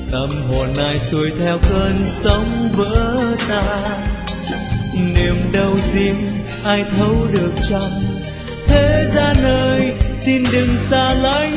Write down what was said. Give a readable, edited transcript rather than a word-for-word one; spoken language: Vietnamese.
tâm hồn ai xuôi theo cơn sóng vỡ tan. Niềm đau riêng ai thấu được chăng? Thế gian ơi, xin đừng xa lánh